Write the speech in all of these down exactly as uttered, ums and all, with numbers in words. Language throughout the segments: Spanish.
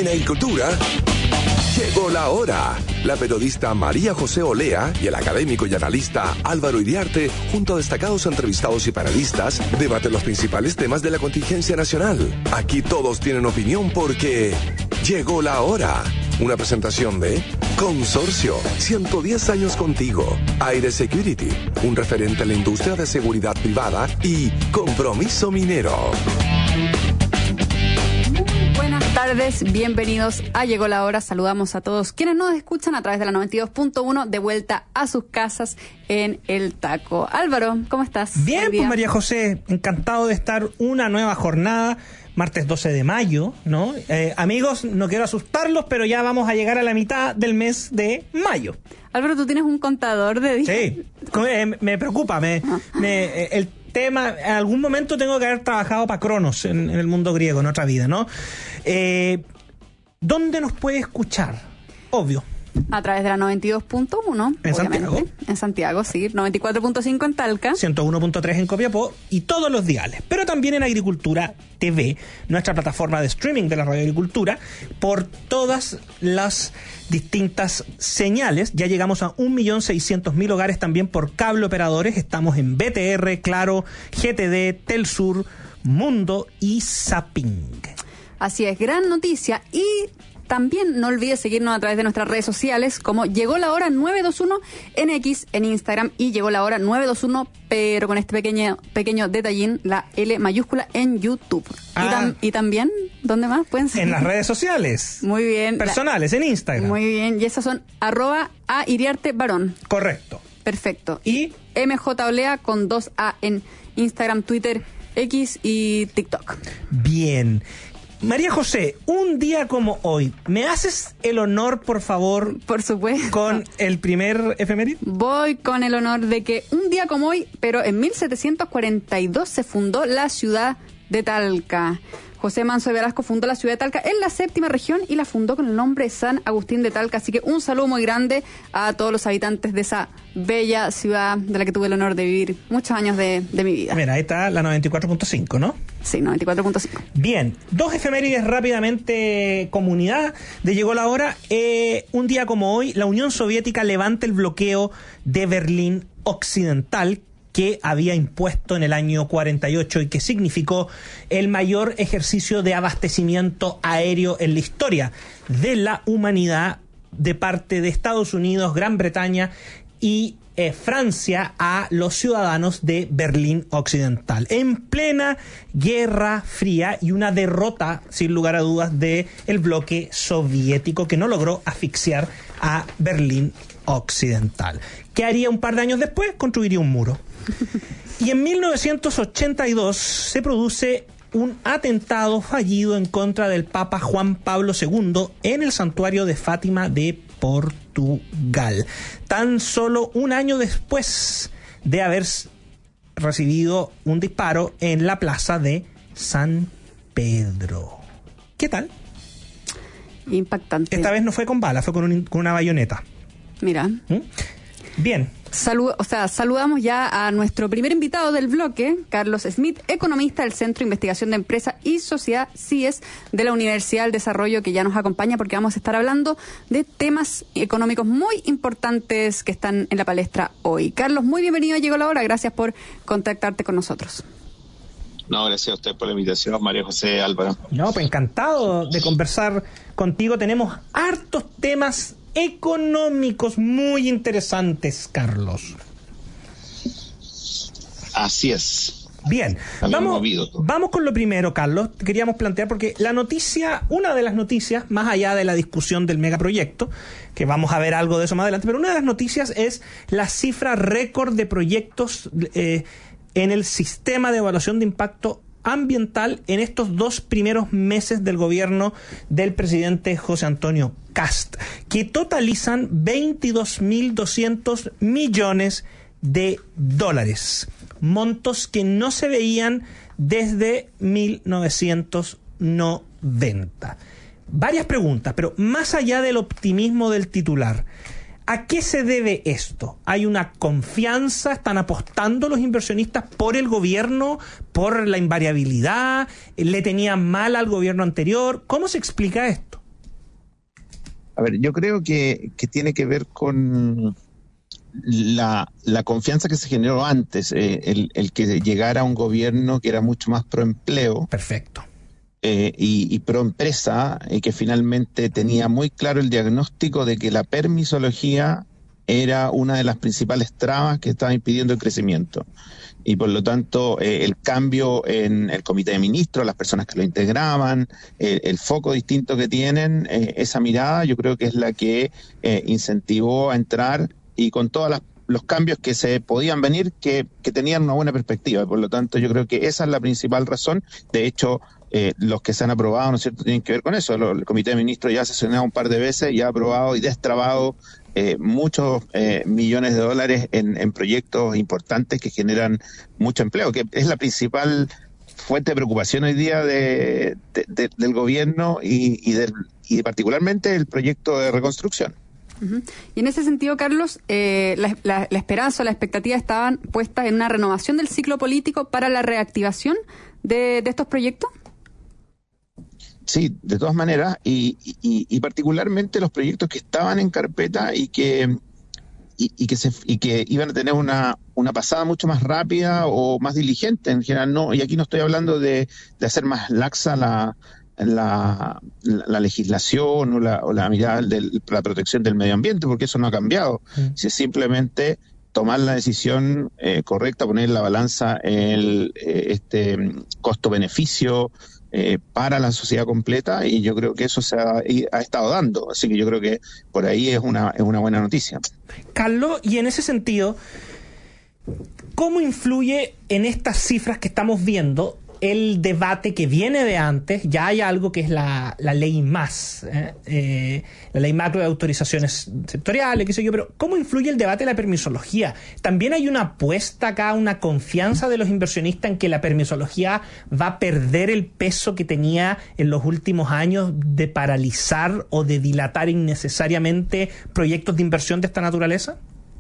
En Agricultura, llegó la hora. La periodista María José Olea y el académico y analista Álvaro Iriarte, junto a destacados entrevistados y panelistas, debaten los principales temas de la contingencia nacional. Aquí todos tienen opinión porque llegó la hora. Una presentación de Consorcio, ciento diez años contigo, Aire Security, un referente en la industria de seguridad privada, y Compromiso Minero. Buenas tardes, bienvenidos a Llegó la Hora. Saludamos a todos quienes nos escuchan a través de la noventa y dos punto uno, de vuelta a sus casas en El Taco. Álvaro, ¿cómo estás? Bien, pues María José, encantado de estar una nueva jornada, martes doce de mayo, ¿no? Eh, amigos, no quiero asustarlos, pero ya vamos a llegar a la mitad del mes de mayo. Álvaro, ¿tú tienes un contador de días? Sí, eh, me preocupa, me, me, eh, el tema, en algún momento tengo que haber trabajado para Cronos en, en el mundo griego, en otra vida, ¿no? Eh, ¿Dónde nos puede escuchar? Obvio. A través de la noventa y dos punto uno. ¿En Santiago? En Santiago, sí. noventa y cuatro punto cinco en Talca. ciento uno punto tres en Copiapó y todos los diales. Pero también en Agricultura T V, nuestra plataforma de streaming de la Radio Agricultura, por todas las distintas señales. Ya llegamos a un millón seiscientos mil hogares también por cable operadores. Estamos en B T R, Claro, G T D, Telsur, Mundo y Zapping. Así es, gran noticia. Y también no olvides seguirnos a través de nuestras redes sociales como Llegó la Hora nueve dos uno en X, en Instagram, y Llegó la Hora nueve dos uno, pero con este pequeño pequeño detallín, la L mayúscula, en YouTube. Ah. Y, tam, y también, ¿dónde más pueden seguir? En las redes sociales. Muy bien. Personales, la, en Instagram. Muy bien, y esas son arroba a Iriarte Varón. Correcto. Perfecto. Y M J Olea con dos A en Instagram, Twitter, X y TikTok. Bien. María José, un día como hoy, ¿me haces el honor, por favor? Por supuesto. Con el primer efeméride. Voy con el honor de que un día como hoy, pero en mil setecientos cuarenta y dos, se fundó la ciudad de Talca. José Manso de Velasco fundó la ciudad de Talca en la séptima región y la fundó con el nombre San Agustín de Talca. Así que un saludo muy grande a todos los habitantes de esa bella ciudad de la que tuve el honor de vivir muchos años de, de mi vida. Mira, ahí está la noventa y cuatro punto cinco, ¿no? Sí, noventa y cuatro punto cinco. Bien, dos efemérides rápidamente, comunidad, de Llegó la Hora. Eh, un día como hoy, la Unión Soviética levanta el bloqueo de Berlín Occidental, que había impuesto en el año cuarenta y ocho y que significó el mayor ejercicio de abastecimiento aéreo en la historia de la humanidad de parte de Estados Unidos, Gran Bretaña y eh, Francia a los ciudadanos de Berlín Occidental, en plena Guerra Fría, y una derrota, sin lugar a dudas, del bloque soviético, que no logró asfixiar a Berlín Occidental. ¿Qué haría un par de años después? Construiría un muro. Y en mil novecientos ochenta y dos se produce un atentado fallido en contra del Papa Juan Pablo segundo en el santuario de Fátima de Portugal, tan solo un año después de haber recibido un disparo en la plaza de San Pedro. ¿Qué tal? Impactante. Esta vez no fue con bala, fue con, un, con una bayoneta. Mira. ¿Mm? Bien. Salud, o sea, saludamos ya a nuestro primer invitado del bloque, Carlos Smith, economista del Centro de Investigación de Empresa y Sociedad, C I E S, de la Universidad del Desarrollo, que ya nos acompaña porque vamos a estar hablando de temas económicos muy importantes que están en la palestra hoy. Carlos, muy bienvenido a Llegó la Hora, gracias por contactarte con nosotros. No, gracias a usted por la invitación, María José, Álvaro. No, pues encantado de conversar contigo. Tenemos hartos temas económicos muy interesantes, Carlos. Así es. Bien, vamos, vamos con lo primero, Carlos. Queríamos plantear, porque la noticia, una de las noticias, más allá de la discusión del megaproyecto, que vamos a ver algo de eso más adelante, pero una de las noticias es la cifra récord de proyectos eh, en el sistema de evaluación de impacto ambiental en estos dos primeros meses del gobierno del presidente José Antonio Kast, que totalizan veintidós mil doscientos millones de dólares, montos que no se veían desde mil novecientos noventa. Varias preguntas, pero más allá del optimismo del titular, ¿a qué se debe esto? ¿Hay una confianza? ¿Están apostando los inversionistas por el gobierno, por la invariabilidad? ¿Le tenían mal al gobierno anterior? ¿Cómo se explica esto? A ver, yo creo que, que tiene que ver con la, la confianza que se generó antes, eh, el, el que llegara un gobierno que era mucho más pro empleo. Perfecto. Eh, y, y pro empresa, y que finalmente tenía muy claro el diagnóstico de que la permisología era una de las principales trabas que estaba impidiendo el crecimiento. Y por lo tanto, eh, el cambio en el comité de ministros, las personas que lo integraban, eh, el foco distinto que tienen, eh, esa mirada yo creo que es la que eh, incentivó a entrar, y con todos los cambios que se podían venir, que, que tenían una buena perspectiva. Por lo tanto, yo creo que esa es la principal razón. De hecho, eh, los que se han aprobado, ¿no es cierto?, tienen que ver con eso. El comité de ministros ya ha sesionado un par de veces y ha aprobado y destrabado Eh, muchos eh, millones de dólares en, en proyectos importantes que generan mucho empleo, que es la principal fuente de preocupación hoy día de, de, de, del gobierno y, y, del, y particularmente el proyecto de reconstrucción. Uh-huh. Y en ese sentido, Carlos, eh, la, la, la esperanza o la expectativa estaban puestas en una renovación del ciclo político para la reactivación de, de estos proyectos. Sí, de todas maneras, y, y, y particularmente los proyectos que estaban en carpeta y que y, y que se y que iban a tener una una pasada mucho más rápida o más diligente en general. No, y aquí no estoy hablando de, de hacer más laxa la la, la, la legislación o la, o la mirada de la protección del medio ambiente, porque eso no ha cambiado. Mm. Si es simplemente tomar la decisión eh, correcta, poner en la balanza el eh, este costo-beneficio Eh, para la sociedad completa, y yo creo que eso se ha, ha estado dando, así que yo creo que por ahí es una, es una buena noticia. Carlos, y en ese sentido, ¿cómo influye en estas cifras que estamos viendo el debate que viene de antes? Ya hay algo que es la, la ley más, ¿eh? Eh, la ley macro de autorizaciones sectoriales, qué sé yo, pero ¿cómo influye el debate de la permisología? También hay una apuesta acá, una confianza de los inversionistas en que la permisología va a perder el peso que tenía en los últimos años de paralizar o de dilatar innecesariamente proyectos de inversión de esta naturaleza.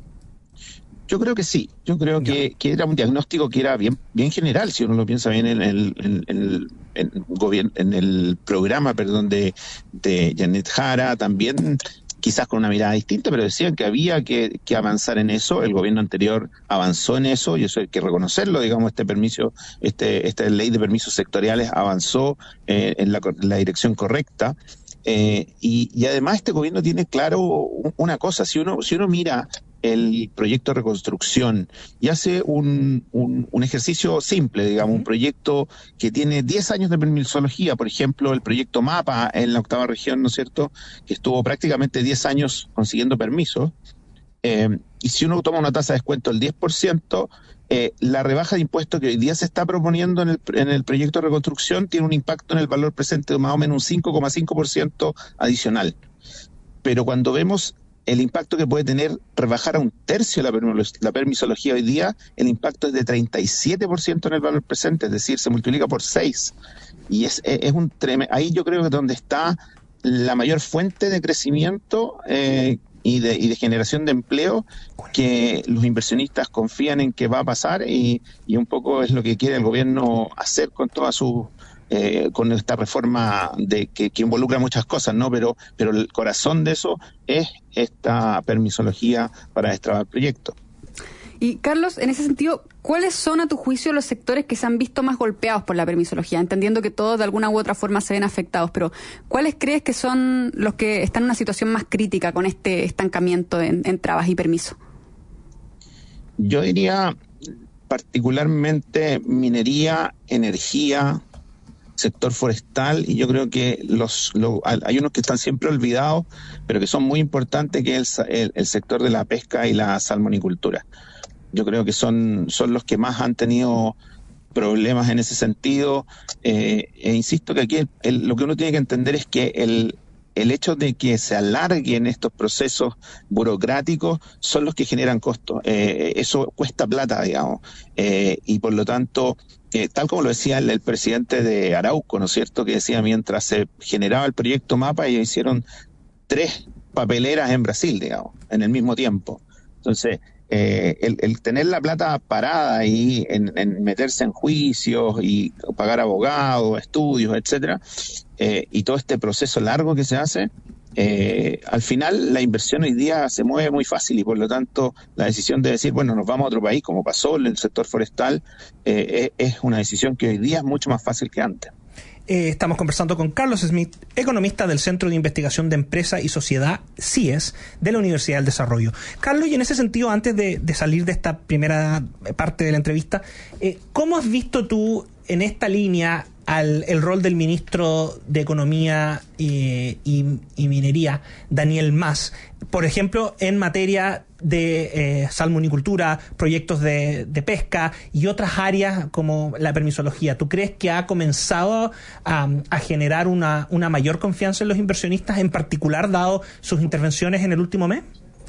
Yo creo que sí, yo creo que, que era un diagnóstico que era bien bien general, si uno lo piensa bien en el, en, en el, en el, gobierno, en el programa perdón, de, de Janet Jara, también quizás con una mirada distinta, pero decían que había que, que avanzar en eso. El gobierno anterior avanzó en eso, y eso hay que reconocerlo, digamos, este permiso, este esta ley de permisos sectoriales avanzó eh, en, la, en la dirección correcta. Eh, y, y además este gobierno tiene claro una cosa, si uno, si uno mira el proyecto de reconstrucción y hace un, un, un ejercicio simple, digamos, un proyecto que tiene diez años de permisología, por ejemplo, el proyecto MAPA en la octava región, ¿no es cierto?, que estuvo prácticamente diez años consiguiendo permisos, eh, y si uno toma una tasa de descuento del diez por ciento, eh, la rebaja de impuestos que hoy día se está proponiendo en el, en el proyecto de reconstrucción tiene un impacto en el valor presente de más o menos un cinco coma cinco por ciento adicional. Pero cuando vemos el impacto que puede tener rebajar a un tercio la, la permisología hoy día, el impacto es de treinta y siete por ciento en el valor presente, es decir, se multiplica por seis. Y es, es un tremendo, ahí yo creo que es donde está la mayor fuente de crecimiento eh, y, de, y de generación de empleo, que los inversionistas confían en que va a pasar, y, y un poco es lo que quiere el gobierno hacer con toda su Eh, con esta reforma de que, que involucra muchas cosas, ¿no? Pero, pero el corazón de eso es esta permisología para destrabar proyectos. Y Carlos, en ese sentido, ¿cuáles son a tu juicio los sectores que se han visto más golpeados por la permisología? Entendiendo que todos de alguna u otra forma se ven afectados, pero ¿cuáles crees que son los que están en una situación más crítica con este estancamiento en, en trabas y permiso? Yo diría particularmente minería, energía, sector forestal, y yo creo que los, los hay unos que están siempre olvidados, pero que son muy importantes, que es el, el, el sector de la pesca y la salmonicultura. Yo creo que son, son los que más han tenido problemas en ese sentido, eh, e insisto que aquí el, el, lo que uno tiene que entender es que el, el hecho de que se alarguen estos procesos burocráticos son los que generan costos. Eh, eso cuesta plata, digamos, eh, y por lo tanto, Eh, tal como lo decía el, el presidente de Arauco, ¿no es cierto?, que decía, mientras se generaba el proyecto MAPA, ellos hicieron tres papeleras en Brasil, digamos, en el mismo tiempo. Entonces, eh, el, el tener la plata parada ahí, en, en meterse en juicios y pagar abogados, estudios, etcétera, eh, y todo este proceso largo que se hace, eh, al final la inversión hoy día se mueve muy fácil y por lo tanto la decisión de decir, bueno, nos vamos a otro país, como pasó en el sector forestal, eh, es una decisión que hoy día es mucho más fácil que antes. Eh, estamos conversando con Carlos Smith, economista del Centro de Investigación de Empresa y Sociedad, C I E S, de la Universidad del Desarrollo. Carlos, y en ese sentido, antes de, de salir de esta primera parte de la entrevista, eh, ¿cómo has visto tú en esta línea al el rol del ministro de Economía y, y, y Minería, Daniel Mas, por ejemplo, en materia de eh, salmonicultura, proyectos de, de pesca y otras áreas como la permisología? ¿Tú crees que ha comenzado a, a generar una, una mayor confianza en los inversionistas, en particular dado sus intervenciones en el último mes?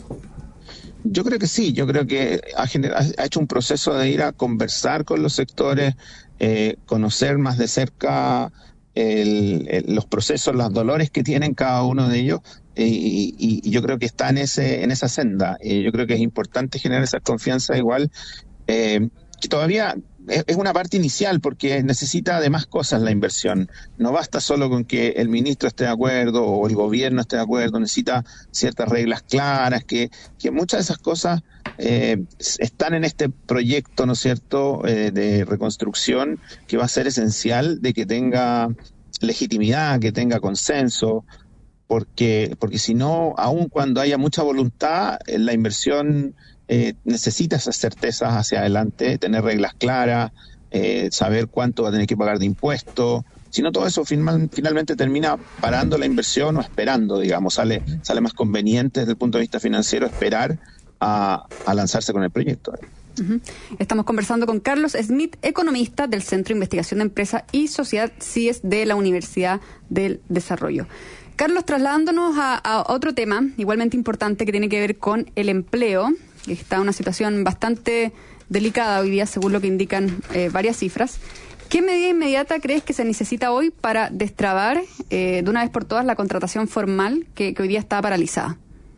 Yo creo que sí, yo creo que ha, generado, ha hecho un proceso de ir a conversar con los sectores, eh, conocer más de cerca el, el, los procesos, los dolores que tienen cada uno de ellos, y, y, y yo creo que está en ese en esa senda. Y yo creo que es importante generar esa confianza igual, eh, que todavía es una parte inicial porque necesita de más cosas la inversión. No basta solo con que el ministro esté de acuerdo o el gobierno esté de acuerdo, necesita ciertas reglas claras, que, que muchas de esas cosas eh, están en este proyecto, ¿no es cierto?, eh, de reconstrucción, que va a ser esencial de que tenga legitimidad, que tenga consenso, porque, porque si no, aun cuando haya mucha voluntad, la inversión Eh, necesita esas certezas hacia adelante, tener reglas claras, eh, saber cuánto va a tener que pagar de impuestos. Si no, todo eso final, finalmente termina parando la inversión o esperando, digamos, sale sale más conveniente desde el punto de vista financiero esperar a, a lanzarse con el proyecto. Uh-huh. Estamos conversando con Carlos Smith, economista del Centro de Investigación de Empresa y Sociedad, C I E S, de la Universidad del Desarrollo. Carlos, trasladándonos a, a otro tema igualmente importante que tiene que ver con el empleo, que está en una situación bastante delicada hoy día, según lo que indican eh, varias cifras. ¿Qué medida inmediata crees que se necesita hoy para destrabar eh, de una vez por todas la contratación formal que, que hoy día está paralizada?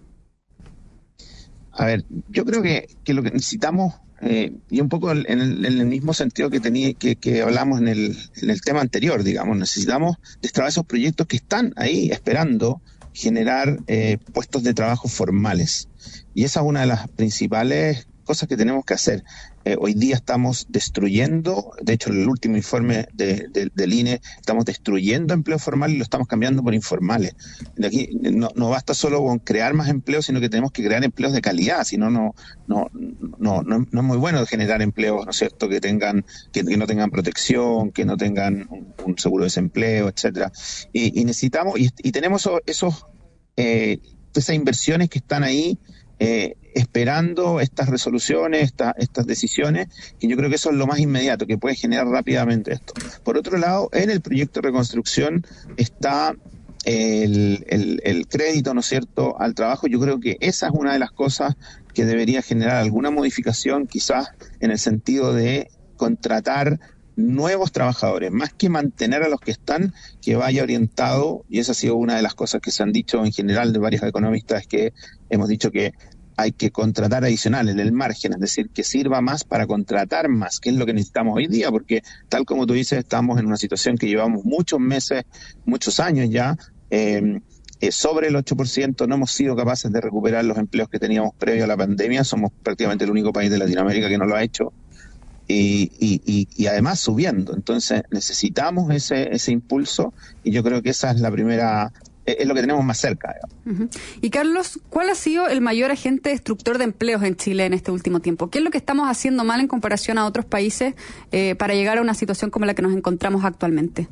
A ver, yo creo que, que lo que necesitamos, eh, y un poco en el, en el mismo sentido que tenía que, que hablamos en el, en el tema anterior, digamos, necesitamos destrabar esos proyectos que están ahí esperando generar eh, puestos de trabajo formales. Y esa es una de las principales cosas que tenemos que hacer. Eh, hoy día estamos destruyendo, de hecho en el último informe de, de, del I N E, estamos destruyendo empleo formal y lo estamos cambiando por informales. De aquí no, no basta solo con crear más empleos, sino que tenemos que crear empleos de calidad, si no, no, no, no, no, no es muy bueno generar empleos, ¿no es cierto?, que tengan, que, que no tengan protección, que no tengan un, un seguro de desempleo, etcétera. Y, y necesitamos, y, y tenemos esos, esos eh, esas inversiones que están ahí, Eh, esperando estas resoluciones, esta, estas decisiones, que yo creo que eso es lo más inmediato, que puede generar rápidamente esto. Por otro lado, en el proyecto de reconstrucción está el, el, el crédito, ¿no es cierto?, al trabajo. Yo creo que esa es una de las cosas que debería generar alguna modificación, quizás en el sentido de contratar nuevos trabajadores, más que mantener a los que están, que vaya orientado, y esa ha sido una de las cosas que se han dicho en general de varios economistas, que hemos dicho que hay que contratar adicional en el margen, es decir, que sirva más para contratar más, que es lo que necesitamos hoy día, porque tal como tú dices, estamos en una situación que llevamos muchos meses, muchos años ya, eh, eh, sobre el ocho por ciento, no hemos sido capaces de recuperar los empleos que teníamos previo a la pandemia, somos prácticamente el único país de Latinoamérica que no lo ha hecho, Y, y, y, y además subiendo. Entonces necesitamos ese ese impulso y yo creo que esa es la primera, es lo que tenemos más cerca. Uh-huh. Y Carlos, ¿cuál ha sido el mayor agente destructor de empleos en Chile en este último tiempo? ¿Qué es lo que estamos haciendo mal en comparación a otros países eh, para llegar a una situación como la que nos encontramos actualmente?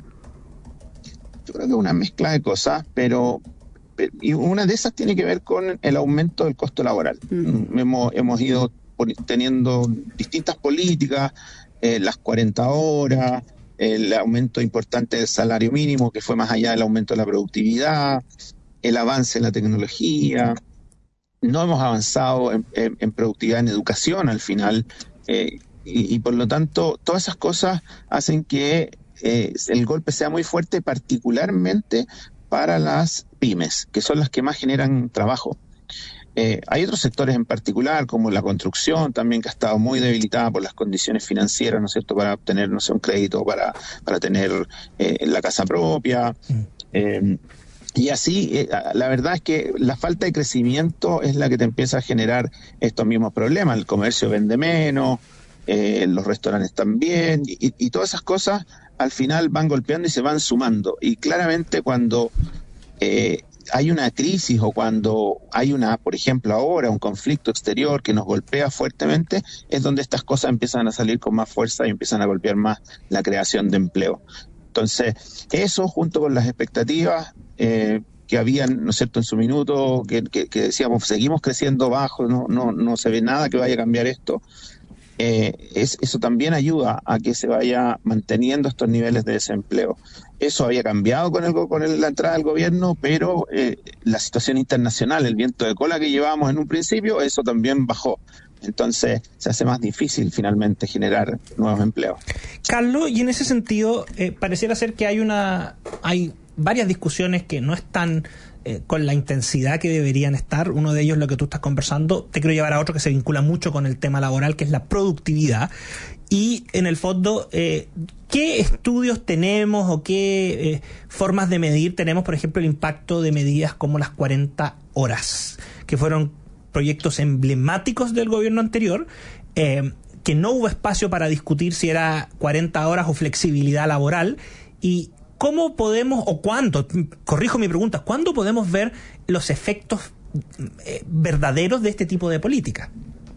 Yo creo que es una mezcla de cosas, pero y una de esas tiene que ver con el aumento del costo laboral. Uh-huh. Hemos, hemos ido teniendo distintas políticas, eh, las cuarenta horas, el aumento importante del salario mínimo, que fue más allá del aumento de la productividad, el avance en la tecnología. No hemos avanzado en, en, en productividad en educación al final, eh, y, y por lo tanto todas esas cosas hacen que eh, el golpe sea muy fuerte, particularmente para las pymes, que son las que más generan trabajo. Eh, hay otros sectores en particular, como la construcción también, que ha estado muy debilitada por las condiciones financieras, ¿no es cierto?, para obtener, no sé, un crédito para, para tener eh, la casa propia. Eh, Y así, eh, la verdad es que la falta de crecimiento es la que te empieza a generar estos mismos problemas. El comercio vende menos, eh, los restaurantes también, y, y todas esas cosas al final van golpeando y se van sumando. Y claramente cuando eh, hay una crisis o cuando hay una, por ejemplo ahora, un conflicto exterior que nos golpea fuertemente, es donde estas cosas empiezan a salir con más fuerza y empiezan a golpear más la creación de empleo. Entonces, eso junto con las expectativas eh, que habían, ¿no es cierto?, en su minuto, que, que, que decíamos, seguimos creciendo bajo, no, no, no se ve nada que vaya a cambiar esto, eh, es, eso también ayuda a que se vaya manteniendo estos niveles de desempleo. Eso había cambiado con, el, con el, la entrada del gobierno, pero eh, la situación internacional, el viento de cola que llevábamos en un principio, eso también bajó. Entonces se hace más difícil finalmente generar nuevos empleos. Carlos, y en ese sentido, eh, pareciera ser que hay una hay varias discusiones que no están eh, con la intensidad que deberían estar. Uno de ellos, lo que tú estás conversando, te quiero llevar a otro que se vincula mucho con el tema laboral, que es la productividad. Y en el fondo, eh, ¿qué estudios tenemos o qué eh, formas de medir tenemos, por ejemplo, el impacto de medidas como las cuarenta horas, que fueron proyectos emblemáticos del gobierno anterior, eh, que no hubo espacio para discutir si era cuarenta horas o flexibilidad laboral? Y ¿cómo podemos, o cuándo, corrijo mi pregunta, cuándo podemos ver los efectos eh, verdaderos de este tipo de política?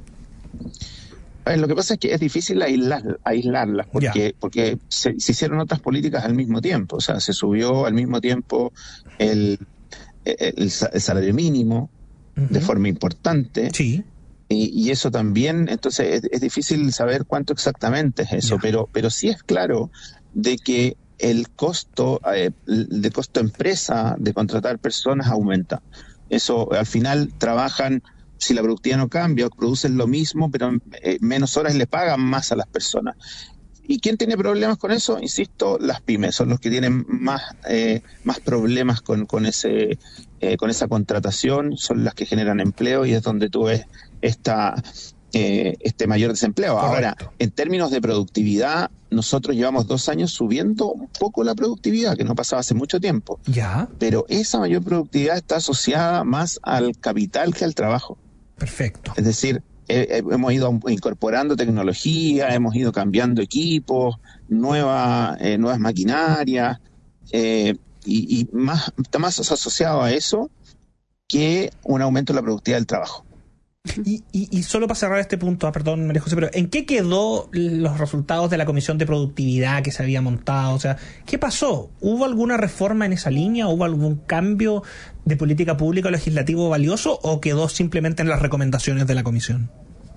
A ver, lo que pasa es que es difícil aislar, aislarlas, porque, porque se, se hicieron otras políticas al mismo tiempo. O sea, se subió al mismo tiempo el, el, el salario mínimo, de forma importante, sí. y, y eso también, entonces es, es difícil saber cuánto exactamente es eso, pero pero sí es claro de que el costo eh, de costo empresa de contratar personas aumenta. Eso al final trabajan, si la productividad no cambia, producen lo mismo, pero eh, menos horas le pagan más a las personas. ¿Y quién tiene problemas con eso? Insisto, las pymes son los que tienen más eh, más problemas con, con ese eh, con esa contratación, son las que generan empleo y es donde tú ves esta, eh, este mayor desempleo. Correcto. Ahora, en términos de productividad, nosotros llevamos dos años subiendo un poco la productividad, que no pasaba hace mucho tiempo. Ya. Pero esa mayor productividad está asociada más al capital que al trabajo. Perfecto. Es decir, Eh, hemos ido incorporando tecnología, hemos ido cambiando equipos, nueva, eh, nuevas maquinarias, eh, y, y más está más asociado a eso que un aumento de la productividad del trabajo. Y, y, y solo para cerrar este punto, ah, perdón, María José, pero ¿en qué quedó los resultados de la Comisión de Productividad que se había montado? O sea, ¿qué pasó? ¿Hubo alguna reforma en esa línea? ¿Hubo algún cambio de política pública o legislativo valioso? ¿O quedó simplemente en las recomendaciones de la Comisión?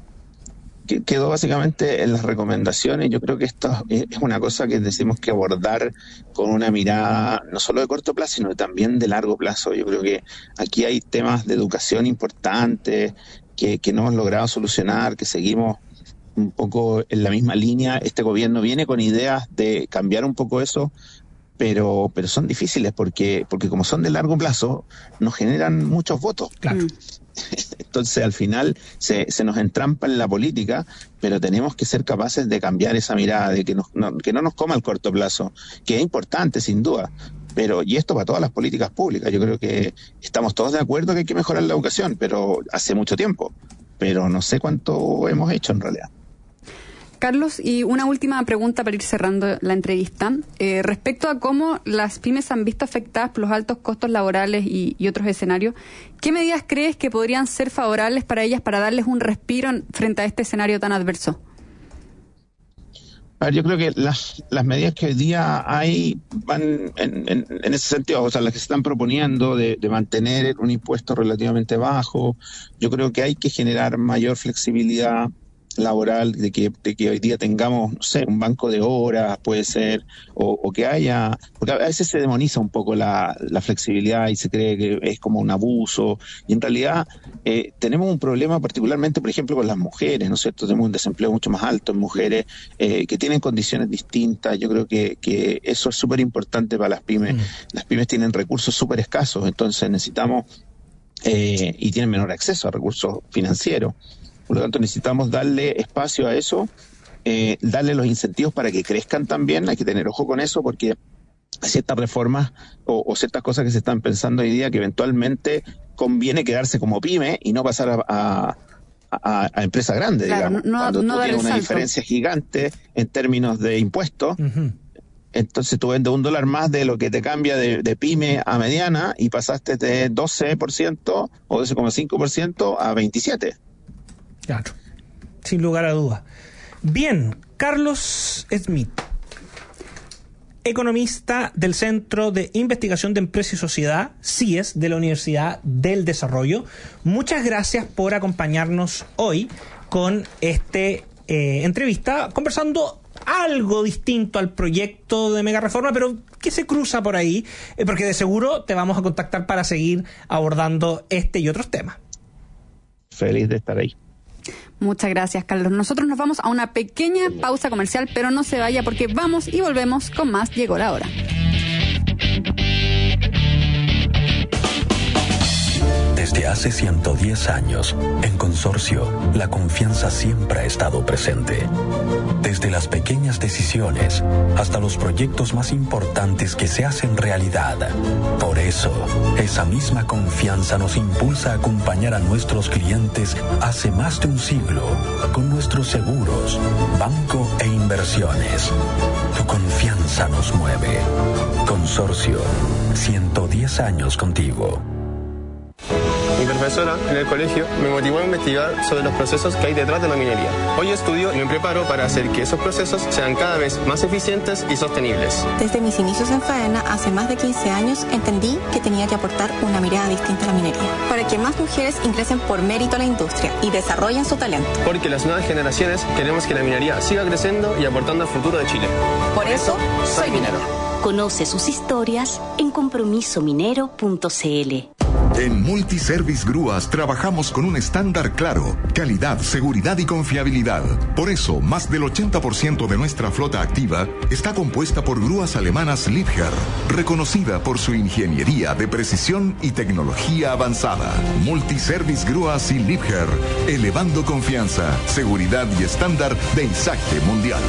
Quedó básicamente en las recomendaciones. Yo creo que esto es una cosa que decimos que abordar con una mirada no solo de corto plazo, sino también de largo plazo. Yo creo que aquí hay temas de educación importantes que, que no hemos logrado solucionar, que seguimos un poco en la misma línea. Este gobierno viene con ideas de cambiar un poco eso, pero pero son difíciles porque porque como son de largo plazo, nos generan muchos votos. Claro. Entonces al final se, se nos entrampa en la política, pero tenemos que ser capaces de cambiar esa mirada, de que, nos, no, que no nos coma el corto plazo, que es importante sin duda, pero y esto para todas las políticas públicas. Yo creo que estamos todos de acuerdo que hay que mejorar la educación, pero hace mucho tiempo, pero no sé cuánto hemos hecho en realidad. Carlos, y una última pregunta para ir cerrando la entrevista. Eh, respecto a cómo las pymes han visto afectadas por los altos costos laborales y, y otros escenarios, ¿qué medidas crees que podrían ser favorables para ellas para darles un respiro en, frente a este escenario tan adverso? A ver, yo creo que las, las medidas que hoy día hay van en, en, en ese sentido, o sea, las que se están proponiendo de, de mantener un impuesto relativamente bajo. Yo creo que hay que generar mayor flexibilidad laboral, de que, de que hoy día tengamos, no sé, un banco de horas, puede ser, o, o que haya, porque a veces se demoniza un poco la, la flexibilidad y se cree que es como un abuso, y en realidad eh, tenemos un problema particularmente, por ejemplo, con las mujeres, ¿no es cierto? Tenemos un desempleo mucho más alto en mujeres eh, que tienen condiciones distintas. Yo creo que, que eso es súper importante para las pymes. Mm. Las pymes tienen recursos súper escasos, entonces necesitamos, eh, y tienen menor acceso a recursos financieros. Por lo tanto, necesitamos darle espacio a eso, eh, darle los incentivos para que crezcan también. Hay que tener ojo con eso porque ciertas reformas o, o ciertas cosas que se están pensando hoy día que eventualmente conviene quedarse como pyme y no pasar a, a, a, a empresa grande, claro, digamos. No, Cuando no tú tienes una salto. diferencia gigante en términos de impuestos, Uh-huh. entonces tú vendes un dólar más de lo que te cambia de, de pyme a mediana y pasaste de doce por ciento o doce coma cinco por ciento a veintisiete por ciento. Claro, sin lugar a dudas. Bien, Carlos Smith, economista del Centro de Investigación de Empresa y Sociedad, C I E S, de la Universidad del Desarrollo. Muchas gracias por acompañarnos hoy con este eh, entrevista, conversando algo distinto al proyecto de Mega Reforma, pero que se cruza por ahí, eh, porque de seguro te vamos a contactar para seguir abordando este y otros temas. Feliz de estar ahí. Muchas gracias, Carlos. Nosotros nos vamos a una pequeña pausa comercial, pero no se vaya porque vamos y volvemos con más Llegó la Hora. Desde hace ciento diez años, en Consorcio, la confianza siempre ha estado presente. Desde las pequeñas decisiones hasta los proyectos más importantes que se hacen realidad. Por eso, esa misma confianza nos impulsa a acompañar a nuestros clientes hace más de un siglo con nuestros seguros, banco e inversiones. Tu confianza nos mueve. Consorcio, ciento diez años contigo. Mi profesora en el colegio me motivó a investigar sobre los procesos que hay detrás de la minería. Hoy estudio y me preparo para hacer que esos procesos sean cada vez más eficientes y sostenibles. Desde mis inicios en Faena, hace más de quince años, entendí que tenía que aportar una mirada distinta a la minería, para que más mujeres ingresen por mérito a la industria y desarrollen su talento. Porque las nuevas generaciones queremos que la minería siga creciendo y aportando al futuro de Chile. Por eso, soy minero. Conoce sus historias en compromiso minero punto c l. En Multiservice Grúas trabajamos con un estándar claro, calidad, seguridad y confiabilidad. Por eso, más del ochenta por ciento de nuestra flota activa está compuesta por grúas alemanas Liebherr, reconocida por su ingeniería de precisión y tecnología avanzada. Multiservice Grúas y Liebherr, elevando confianza, seguridad y estándar de izaje mundial.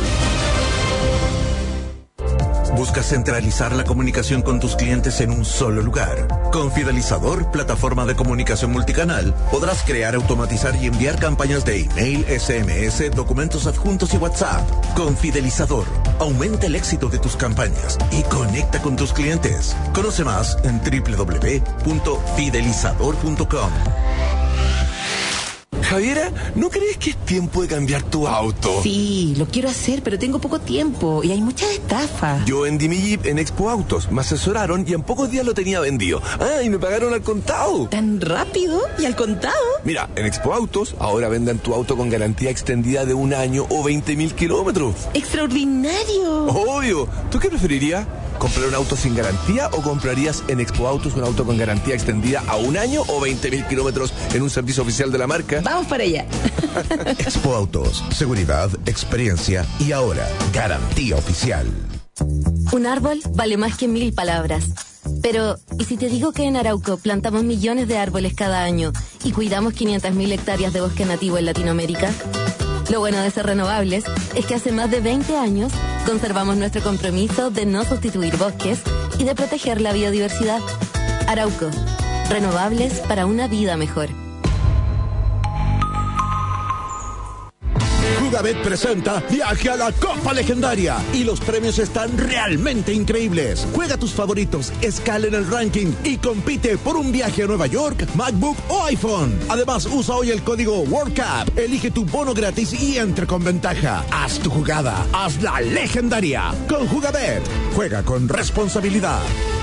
¿Buscas centralizar la comunicación con tus clientes en un solo lugar? Con Fidelizador, plataforma de comunicación multicanal, podrás crear, automatizar y enviar campañas de email, S M S, documentos adjuntos y WhatsApp. Con Fidelizador, aumenta el éxito de tus campañas y conecta con tus clientes. Conoce más en doble u doble u doble u punto fidelizador punto com. Javiera, ¿no crees que es tiempo de cambiar tu auto? Sí, lo quiero hacer, pero tengo poco tiempo y hay muchas estafas. Yo vendí mi Jeep en Expo Autos, me asesoraron y en pocos días lo tenía vendido. Ah, y me pagaron al contado. ¿Tan rápido y al contado? Mira, en Expo Autos ahora venden tu auto con garantía extendida de un año o veinte mil kilómetros. ¡Extraordinario! Obvio. ¿Tú qué preferirías? ¿Comprar un auto sin garantía o comprarías en Expo Autos un auto con garantía extendida a un año o veinte mil kilómetros en un servicio oficial de la marca? Vamos para allá. Expo Autos, seguridad, experiencia y ahora, garantía oficial. Un árbol vale más que mil palabras. Pero, ¿y si te digo que en Arauco plantamos millones de árboles cada año y cuidamos quinientas mil hectáreas de bosque nativo en Latinoamérica? Lo bueno de ser renovables es que hace más de veinte años conservamos nuestro compromiso de no sustituir bosques y de proteger la biodiversidad. Arauco, renovables para una vida mejor. Jugabet presenta Viaje a la Copa Legendaria y los premios están realmente increíbles. Juega tus favoritos, escala en el ranking y compite por un viaje a Nueva York, MacBook o iPhone. Además, usa hoy el código World Cup, elige tu bono gratis y entra con ventaja. Haz tu jugada, haz la legendaria con Jugabet. Juega con responsabilidad.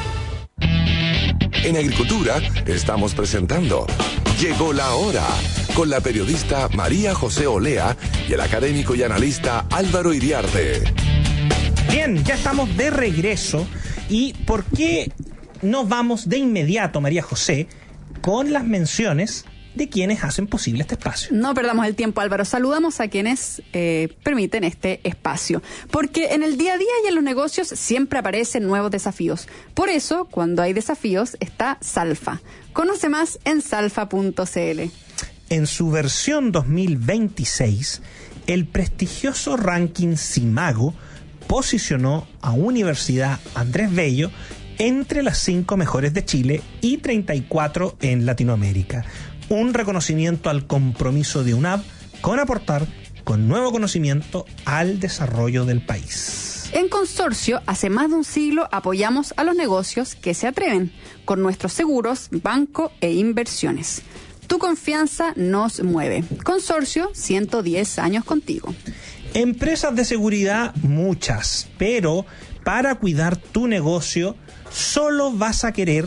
En Agricultura estamos presentando Llegó la Hora, con la periodista María José Olea y el académico y analista Álvaro Iriarte. Bien, ya estamos de regreso. ¿Y por qué no vamos de inmediato, María José, con las menciones de quienes hacen posible este espacio? No perdamos el tiempo, Álvaro. Saludamos a quienes eh, permiten este espacio. Porque en el día a día y en los negocios siempre aparecen nuevos desafíos. Por eso, cuando hay desafíos, está Salfa. Conoce más en salfa punto c l. En su versión dos mil veintiséis, el prestigioso ranking Simago posicionó a Universidad Andrés Bello entre las cinco mejores de Chile y treinta y cuatro en Latinoamérica. Un reconocimiento al compromiso de U N A B con aportar con nuevo conocimiento al desarrollo del país. En Consorcio, hace más de un siglo apoyamos a los negocios que se atreven con nuestros seguros, banco e inversiones. Tu confianza nos mueve. Consorcio, ciento diez años contigo. Empresas de seguridad, muchas, pero para cuidar tu negocio solo vas a querer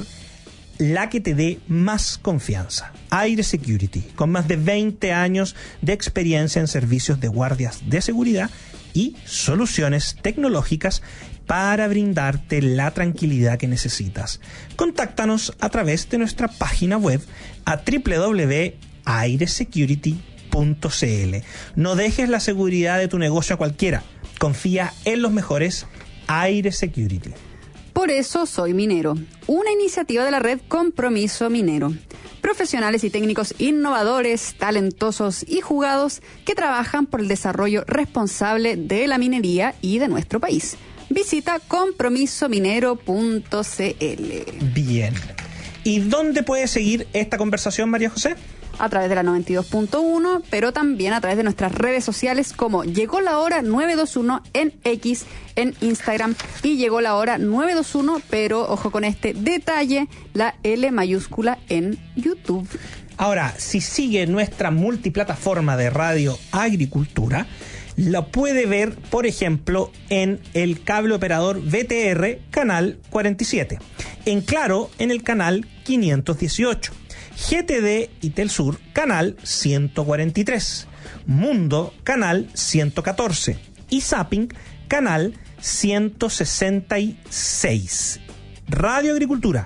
la que te dé más confianza. Aire Security, con más de veinte años de experiencia en servicios de guardias de seguridad y soluciones tecnológicas para brindarte la tranquilidad que necesitas. Contáctanos a través de nuestra página web a doble u doble u doble u punto aire security punto c l. No dejes la seguridad de tu negocio a cualquiera. Confía en los mejores. Aire Security. Por eso soy minero, una iniciativa de la red Compromiso Minero. Profesionales y técnicos innovadores, talentosos y jugados que trabajan por el desarrollo responsable de la minería y de nuestro país. Visita compromiso minero punto c l. Bien. ¿Y dónde puedes seguir esta conversación, María José? A través de la noventa y dos punto uno, pero también a través de nuestras redes sociales como Llegó la Hora nueve dos uno en X, en Instagram, y Llegó la Hora nueve dos uno, pero ojo con este detalle, la L mayúscula en YouTube. Ahora, si sigue nuestra multiplataforma de Radio Agricultura, la puede ver, por ejemplo, en el cable operador V T R, canal cuarenta y siete, en Claro, en el canal quinientos dieciocho, G T D y Telsur, canal ciento cuarenta y tres, Mundo, canal ciento catorce y Zapping, canal ciento sesenta y seis. Radio Agricultura,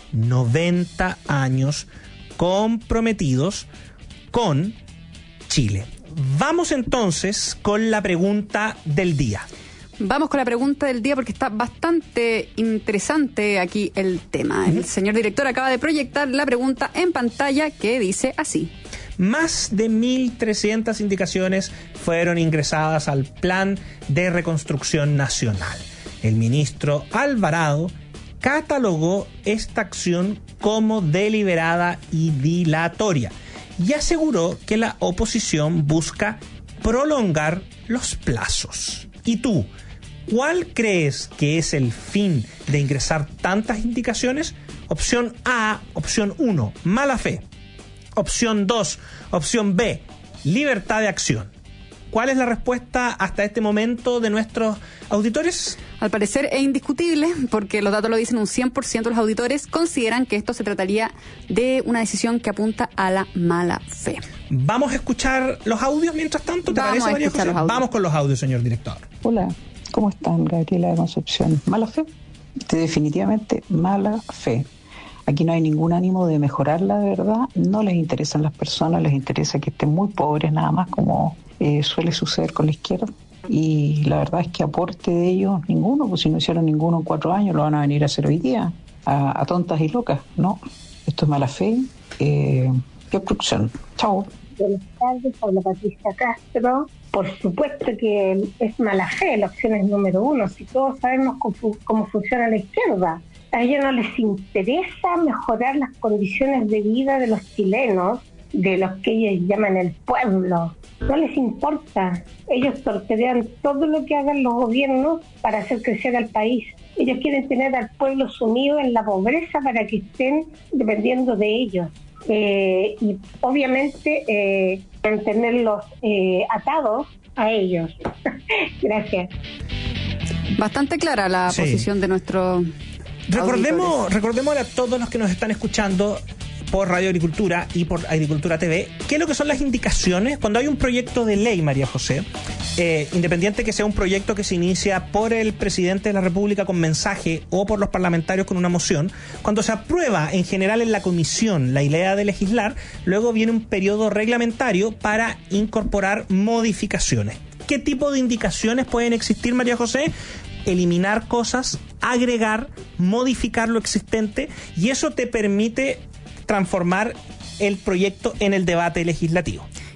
noventa años comprometidos con Chile. Vamos entonces con la pregunta del día. Vamos con la pregunta del día porque está bastante interesante aquí el tema. El señor director acaba de proyectar la pregunta en pantalla que dice así. Más de mil trescientas indicaciones fueron ingresadas al Plan de Reconstrucción Nacional. El ministro Alvarado catalogó esta acción como deliberada y dilatoria y aseguró que la oposición busca prolongar los plazos. ¿Y tú, cuál crees que es el fin de ingresar tantas indicaciones? Opción A, opción uno, mala fe. Opción dos, opción B, libertad de acción. ¿Cuál es la respuesta hasta este momento de nuestros auditores? Al parecer es indiscutible, porque los datos lo dicen, un cien por ciento de los auditores consideran que esto se trataría de una decisión que apunta a la mala fe. ¿Vamos a escuchar los audios mientras tanto? ¿Te Vamos parece, a María escuchar José? los audios. Vamos con los audios, señor director. Hola, ¿cómo están? Gabriela de Concepción. ¿Mala fe? De definitivamente mala fe. Aquí no hay ningún ánimo de mejorarla, de verdad. No les interesan las personas, les interesa que estén muy pobres nada más, como eh, suele suceder con la izquierda. Y la verdad es que aporte de ellos ninguno, pues si no hicieron ninguno en cuatro años, lo van a venir a hacer hoy día, a, a tontas y locas. No, esto es mala fe. Eh, ¡Qué obstrucción! Chao. Buenas tardes, habla Patricia Castro. Por supuesto que es mala fe, la opción es número uno. Si todos sabemos cómo, cómo funciona la izquierda, a ellos no les interesa mejorar las condiciones de vida de los chilenos, de los que ellos llaman el pueblo. No les importa. Ellos torpedean todo lo que hagan los gobiernos para hacer crecer al país. Ellos quieren tener al pueblo sumido en la pobreza para que estén dependiendo de ellos. Eh, y obviamente eh, mantenerlos eh, atados a ellos. Gracias. Bastante clara la Sí. posición de nuestro... Recordemos, auditores. recordemos a todos los que nos están escuchando por Radio Agricultura y por Agricultura T V, ¿qué es lo que son las indicaciones? Cuando hay un proyecto de ley, María José, eh, independiente que sea un proyecto que se inicia por el presidente de la República con mensaje o por los parlamentarios con una moción, cuando se aprueba en general en la comisión la idea de legislar, luego viene un periodo reglamentario para incorporar modificaciones. ¿Qué tipo de indicaciones pueden existir, María José? Eliminar cosas, agregar, modificar lo existente, y eso te permite transformar el proyecto en el debate legislativo.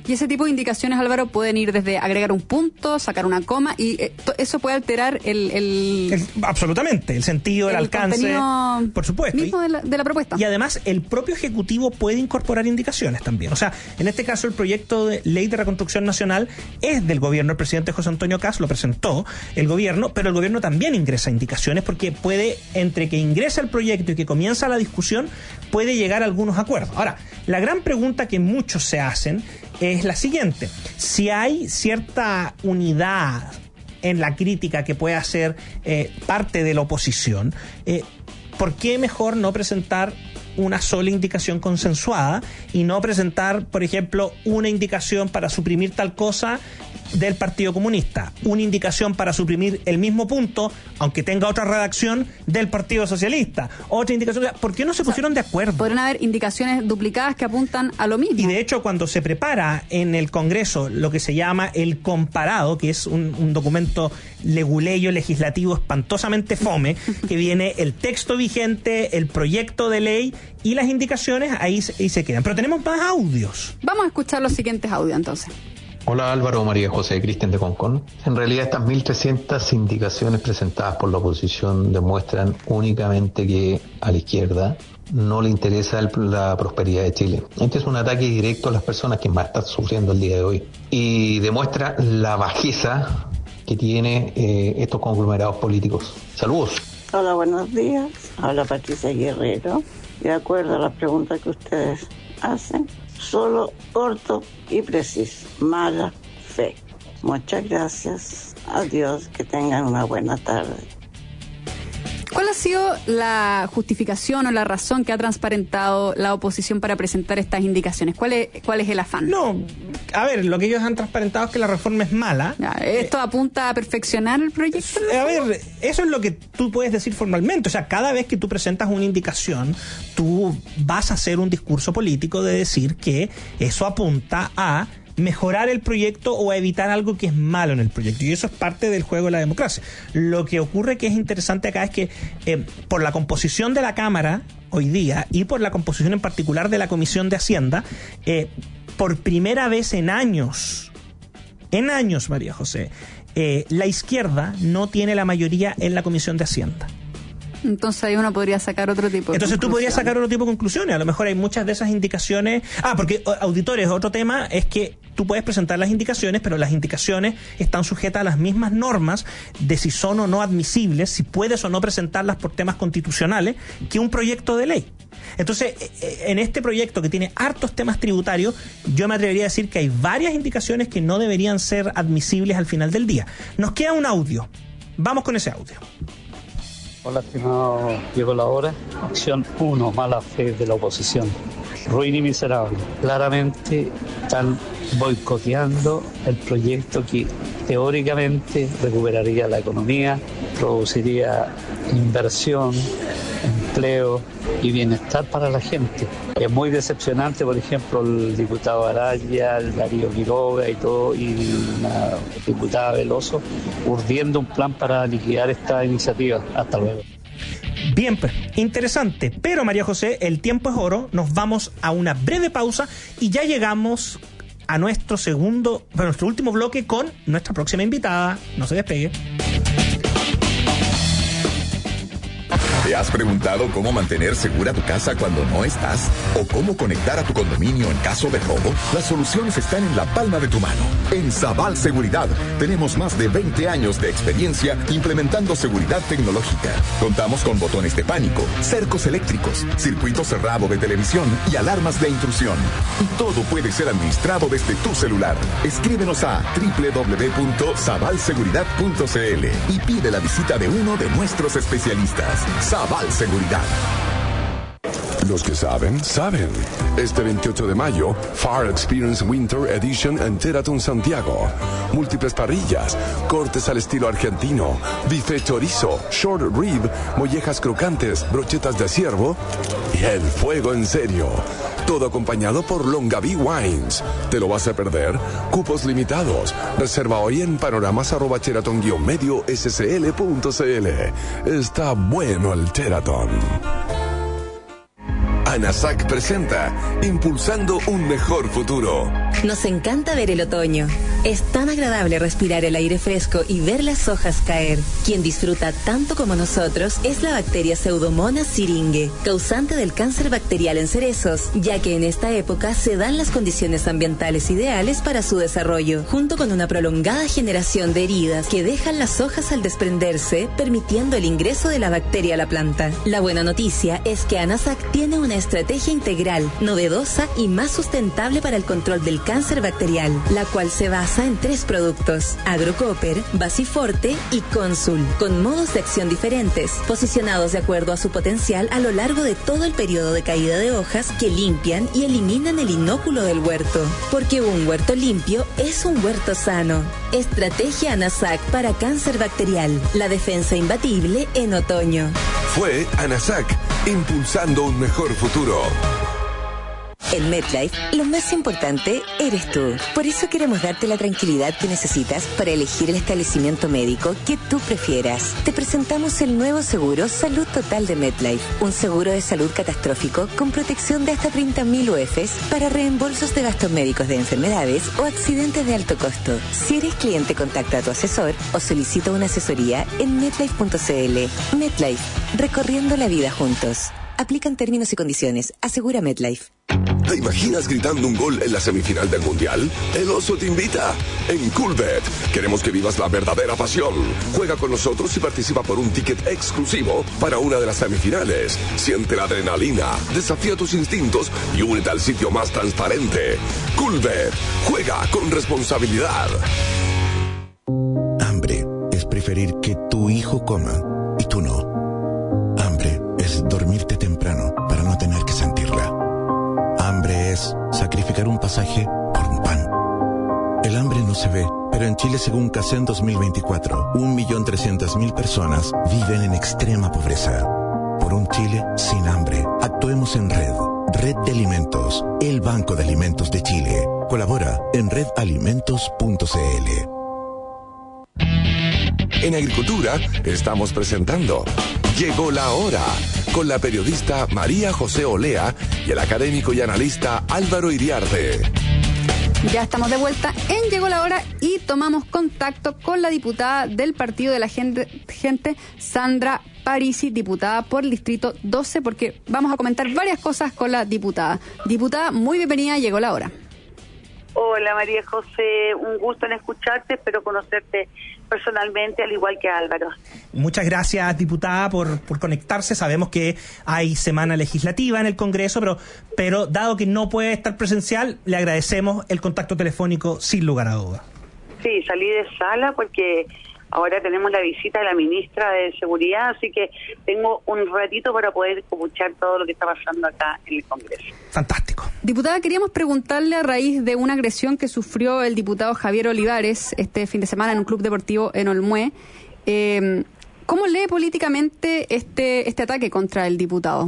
Y ese tipo de indicaciones, Álvaro, pueden ir desde agregar un punto, sacar una coma, y eh, eso puede alterar el, el, el... Absolutamente, el sentido, el, el alcance, por supuesto. Mismo de la, de la propuesta. Y además, el propio Ejecutivo puede incorporar indicaciones también. O sea, en este caso, el proyecto de ley de reconstrucción nacional es del gobierno. El presidente José Antonio Kast lo presentó el gobierno, pero el gobierno también ingresa indicaciones porque puede, entre que ingresa el proyecto y que comienza la discusión, puede llegar a algunos acuerdos. Ahora, la gran pregunta que muchos se hacen es la siguiente: si hay cierta unidad en la crítica que puede hacer eh, parte de la oposición, eh, ¿por qué mejor no presentar una sola indicación consensuada y no presentar, por ejemplo, una indicación para suprimir tal cosa del Partido Comunista, una indicación para suprimir el mismo punto, aunque tenga otra redacción, del Partido Socialista, otra indicación? ¿Por qué no se pusieron de acuerdo? Podrían haber indicaciones duplicadas que apuntan a lo mismo. Y de hecho, cuando se prepara en el Congreso lo que se llama el comparado, que es un, un documento leguleyo legislativo espantosamente fome, que viene el texto vigente, el proyecto de ley y las indicaciones, ahí, ahí se quedan. Pero tenemos más audios. Vamos a escuchar los siguientes audios entonces. Hola Álvaro, María José, Cristian de Concón. En realidad estas mil trescientas indicaciones presentadas por la oposición demuestran únicamente que a la izquierda no le interesa el, la prosperidad de Chile. Este es un ataque directo a las personas que más están sufriendo el día de hoy y demuestra la bajeza que tiene eh, estos conglomerados políticos. Saludos. Hola, buenos días. Habla Patricia Guerrero. De acuerdo a las preguntas que ustedes hacen, solo corto y preciso. Mala fe. Muchas gracias. Adiós. Que tengan una buena tarde. ¿Cuál ha sido la justificación o la razón que ha transparentado la oposición para presentar estas indicaciones? ¿Cuál es, cuál es el afán? No, a ver, lo que ellos han transparentado es que la reforma es mala. Ya, ¿esto eh, apunta a perfeccionar el proyecto? A ver, eso es lo que tú puedes decir formalmente. O sea, cada vez que tú presentas una indicación, tú vas a hacer un discurso político de decir que eso apunta a mejorar el proyecto o a evitar algo que es malo en el proyecto, y eso es parte del juego de la democracia. Lo que ocurre que es interesante acá es que eh, por la composición de la Cámara hoy día y por la composición en particular de la Comisión de Hacienda, eh, por primera vez en años, en años, María José, eh, la izquierda no tiene la mayoría en la Comisión de Hacienda. Entonces ahí uno podría sacar otro tipo de Entonces tú podrías sacar otro tipo de conclusiones. A lo mejor hay muchas de esas indicaciones. Ah, porque auditores, otro tema es que tú puedes presentar las indicaciones, pero las indicaciones están sujetas a las mismas normas de si son o no admisibles, si puedes o no presentarlas por temas constitucionales, que un proyecto de ley. Entonces, en este proyecto que tiene hartos temas tributarios, yo me atrevería a decir que hay varias indicaciones que no deberían ser admisibles al final del día. Nos queda un audio. Vamos con ese audio. Hola, estimado, llegó la hora. Opción uno, mala fe de la oposición. Ruin y miserable. Claramente están boicoteando el proyecto que teóricamente recuperaría la economía, produciría inversión, empleo y bienestar para la gente. Es muy decepcionante, por ejemplo, el diputado Araya, el Darío Quiroga y todo, y la diputada Veloso, urdiendo un plan para liquidar esta iniciativa. Hasta luego. Bien, pues, interesante. Pero, María José, el tiempo es oro. Nos vamos a una breve pausa y ya llegamos a nuestro segundo, a nuestro último bloque con nuestra próxima invitada. No se despegue. ¿Te has preguntado cómo mantener segura tu casa cuando no estás? ¿O cómo conectar a tu condominio en caso de robo? Las soluciones están en la palma de tu mano. En Sabal Seguridad tenemos más de veinte años de experiencia implementando seguridad tecnológica. Contamos con botones de pánico, cercos eléctricos, circuito cerrado de televisión y alarmas de intrusión. Y todo puede ser administrado desde tu celular. Escríbenos a doble u doble u doble u punto sabal seguridad punto c l y pide la visita de uno de nuestros especialistas. Sabal Seguridad. Los que saben, saben. Este veintiocho de mayo, Far Experience Winter Edition en Teraton Santiago. Múltiples parrillas, cortes al estilo argentino, bife chorizo, short rib, mollejas crocantes, brochetas de ciervo y el fuego en serio. Todo acompañado por Longaví Wines. ¿Te lo vas a perder? Cupos limitados. Reserva hoy en panoramas arroba Sheraton guión medio scl punto cl. Está bueno el Sheraton. ANASAC presenta Impulsando un mejor futuro. Nos encanta ver el otoño. Es tan agradable respirar el aire fresco y ver las hojas caer. Quien disfruta tanto como nosotros es la bacteria Pseudomonas syringae, causante del cáncer bacterial en cerezos, ya que en esta época se dan las condiciones ambientales ideales para su desarrollo, junto con una prolongada generación de heridas que dejan las hojas al desprenderse, permitiendo el ingreso de la bacteria a la planta. La buena noticia es que ANASAC tiene una estrategia integral, novedosa y más sustentable para el control del cáncer bacterial, la cual se basa en tres productos: Agrocopper, Basiforte y Consul, con modos de acción diferentes, posicionados de acuerdo a su potencial a lo largo de todo el periodo de caída de hojas, que limpian y eliminan el inóculo del huerto. Porque un huerto limpio es un huerto sano. Estrategia ANASAC para cáncer bacterial, la defensa imbatible en otoño. Fue ANASAC, impulsando un mejor futuro. En MetLife, lo más importante eres tú. Por eso queremos darte la tranquilidad que necesitas para elegir el establecimiento médico que tú prefieras. Te presentamos el nuevo seguro Salud Total de MetLife, un seguro de salud catastrófico con protección de hasta treinta mil U F s para reembolsos de gastos médicos de enfermedades o accidentes de alto costo. Si eres cliente, contacta a tu asesor o solicita una asesoría en metlife punto c l. MetLife, recorriendo la vida juntos. Aplican términos y condiciones. Asegura MetLife. ¿Te imaginas gritando un gol en la semifinal del Mundial? El Oso te invita. En Coolbet queremos que vivas la verdadera pasión. Juega con nosotros y participa por un ticket exclusivo para una de las semifinales. Siente la adrenalina, desafía tus instintos y únete al sitio más transparente. Coolbet. Juega con responsabilidad. Hambre es preferir que tu hijo coma y tú no. Hambre es dormirte temprano para no tener que sentirla. Hambre es sacrificar un pasaje por un pan. El hambre no se ve, pero en Chile, según CACEN dos mil veinticuatro, un millón trescientas mil personas viven en extrema pobreza. Por un Chile sin hambre, actuemos en red. Red de Alimentos, el Banco de Alimentos de Chile. Colabora en red alimentos punto c l. En Agricultura estamos presentando Llegó la Hora, con la periodista María José Olea y el académico y analista Álvaro Iriarte. Ya estamos de vuelta en Llegó la Hora y tomamos contacto con la diputada del Partido de la Gente, gente Sandra Parisi, diputada por el Distrito doce, porque vamos a comentar varias cosas con la diputada. Diputada, muy bienvenida, Llegó la Hora. Hola María José, un gusto en escucharte, espero conocerte personalmente, al igual que Álvaro. Muchas gracias, diputada, por, por conectarse. Sabemos que hay semana legislativa en el Congreso, pero, pero dado que no puede estar presencial, le agradecemos el contacto telefónico sin lugar a duda. Sí, salí de sala porque ahora tenemos la visita de la ministra de Seguridad, así que tengo un ratito para poder escuchar todo lo que está pasando acá en el Congreso. Fantástico. Diputada, queríamos preguntarle a raíz de una agresión que sufrió el diputado Javier Olivares este fin de semana en un club deportivo en Olmué. Eh, ¿Cómo lee políticamente este este ataque contra el diputado?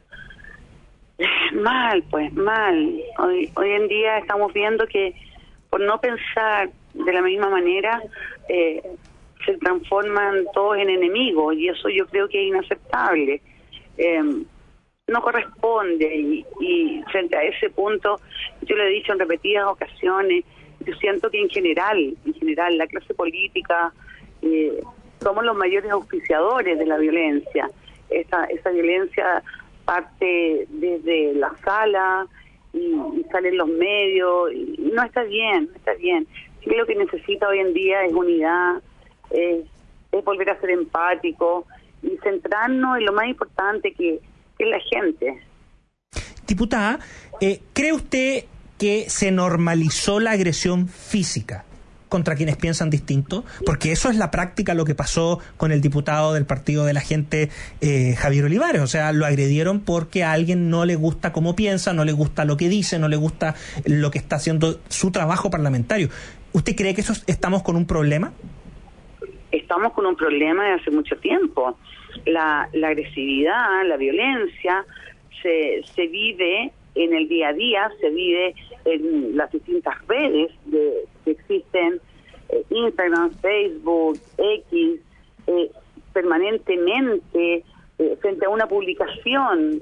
Mal, pues, mal. Hoy, hoy en día estamos viendo que por no pensar de la misma manera, eh, se transforman todos en enemigos, y eso yo creo que es inaceptable. Eh, no corresponde, y, y frente a ese punto, yo lo he dicho en repetidas ocasiones, yo siento que en general, en general, la clase política eh, somos los mayores auspiciadores de la violencia. Esa, esa violencia parte desde la sala y, y sale en los medios, y no está bien, no está bien. Sí, lo que necesita hoy en día es unidad, es, es volver a ser empático y centrarnos en lo más importante, que, que es la gente. Diputada, eh, ¿cree usted que se normalizó la agresión física contra quienes piensan distinto? Porque eso es la práctica, lo que pasó con el diputado del Partido de la Gente, eh, Javier Olivares. O sea, lo agredieron porque a alguien no le gusta cómo piensa, no le gusta lo que dice, no le gusta lo que está haciendo su trabajo parlamentario. ¿Usted cree que eso estamos con un problema? Estamos con un problema de hace mucho tiempo. La, la agresividad, la violencia se, se vive en el día a día, se vive en las distintas redes de, que existen, eh, Instagram, Facebook, X, eh, permanentemente, eh, frente a una publicación,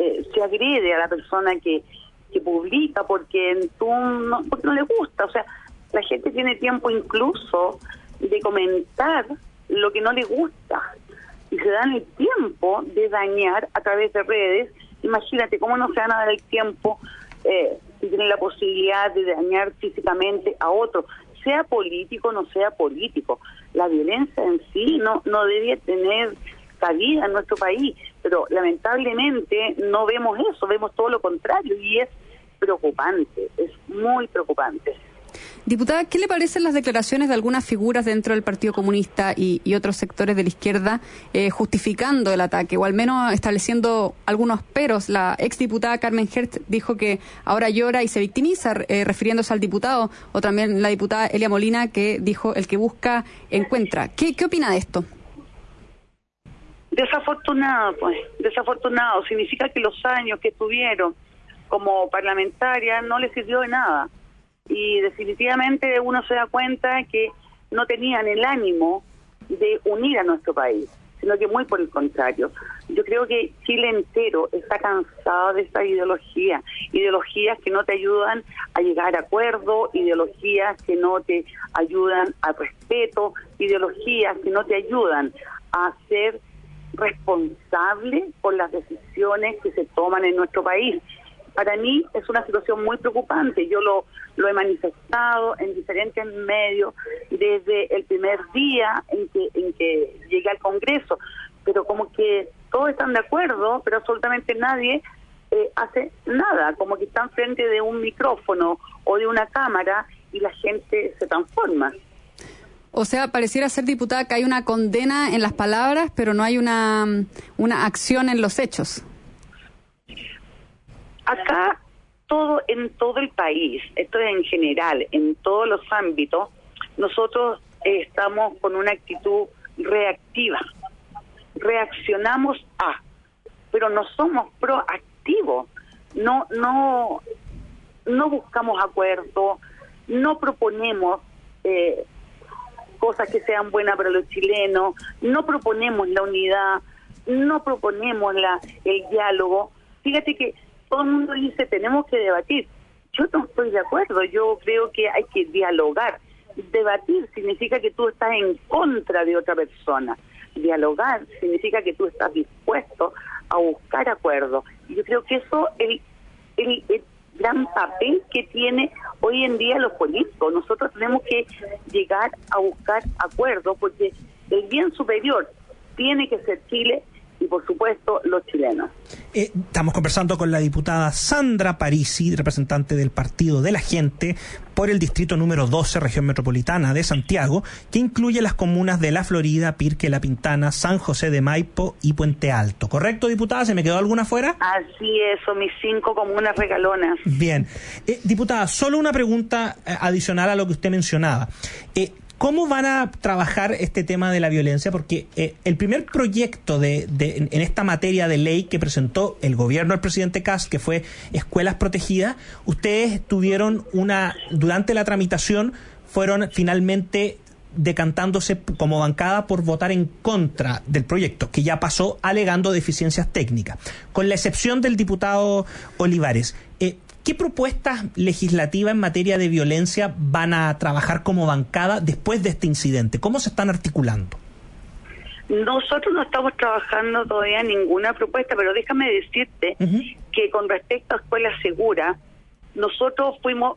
eh, se agrede a la persona que, que publica porque, tú no, porque no le gusta. O sea, la gente tiene tiempo incluso de comentar lo que no le gusta y se dan el tiempo de dañar a través de redes. Imagínate cómo no se van a dar el tiempo eh, si tienen la posibilidad de dañar físicamente a otro, sea político o no sea político. La violencia en sí no, no debe tener cabida en nuestro país, pero lamentablemente no vemos eso, vemos todo lo contrario y es preocupante, es muy preocupante. Diputada, ¿qué le parecen las declaraciones de algunas figuras dentro del Partido Comunista y, y otros sectores de la izquierda eh, justificando el ataque o al menos estableciendo algunos peros? La exdiputada Carmen Hertz dijo que ahora llora y se victimiza, eh, refiriéndose al diputado, o también la diputada Elia Molina, que dijo el que busca encuentra. ¿Qué, qué opina de esto? Desafortunado, pues, desafortunado. Significa que los años que tuvieron como parlamentaria no les sirvió de nada. Y definitivamente uno se da cuenta que no tenían el ánimo de unir a nuestro país, sino que muy por el contrario. Yo creo que Chile entero está cansado de esta ideología, ideologías que no te ayudan a llegar a acuerdo, ideologías que no te ayudan al respeto, ideologías que no te ayudan a ser responsable por las decisiones que se toman en nuestro país. Para mí es una situación muy preocupante. Yo lo, lo he manifestado en diferentes medios desde el primer día en que, en que llegué al Congreso, pero como que todos están de acuerdo, pero absolutamente nadie eh, hace nada, como que están frente de un micrófono o de una cámara y la gente se transforma. O sea, pareciera ser, diputada, que hay una condena en las palabras, pero no hay una, una acción en los hechos. Acá, todo en todo el país, esto es en general, en todos los ámbitos, nosotros eh, estamos con una actitud reactiva. Reaccionamos a, pero no somos proactivos. No, no, no buscamos acuerdo, no proponemos eh, cosas que sean buenas para los chilenos, no proponemos la unidad, no proponemos la, el diálogo. Fíjate que todo el mundo dice, tenemos que debatir. Yo no estoy de acuerdo, yo creo que hay que dialogar. Debatir significa que tú estás en contra de otra persona. Dialogar significa que tú estás dispuesto a buscar acuerdos. Y yo creo que eso es el, el, el gran papel que tiene hoy en día los políticos. Nosotros tenemos que llegar a buscar acuerdos porque el bien superior tiene que ser Chile y, por supuesto, los chilenos. Eh, estamos conversando con la diputada Sandra Parisi, representante del Partido de la Gente por el distrito número doce, región metropolitana de Santiago, que incluye las comunas de La Florida, Pirque, La Pintana, San José de Maipo y Puente Alto. ¿Correcto, diputada? ¿Se me quedó alguna fuera? Así es, son mis cinco comunas regalonas. Bien. Eh, diputada, solo una pregunta eh, adicional a lo que usted mencionaba. Eh, ¿Cómo van a trabajar este tema de la violencia? Porque eh, el primer proyecto de, de en, en esta materia de ley que presentó el gobierno del presidente Kast, que fue Escuelas Protegidas, ustedes tuvieron una, durante la tramitación, fueron finalmente decantándose como bancada por votar en contra del proyecto, que ya pasó alegando deficiencias técnicas, con la excepción del diputado Olivares. Eh, ¿Qué propuestas legislativas en materia de violencia van a trabajar como bancada después de este incidente? ¿Cómo se están articulando? Nosotros no estamos trabajando todavía ninguna propuesta, pero déjame decirte uh-huh. que con respecto a Escuela Segura, nosotros fuimos,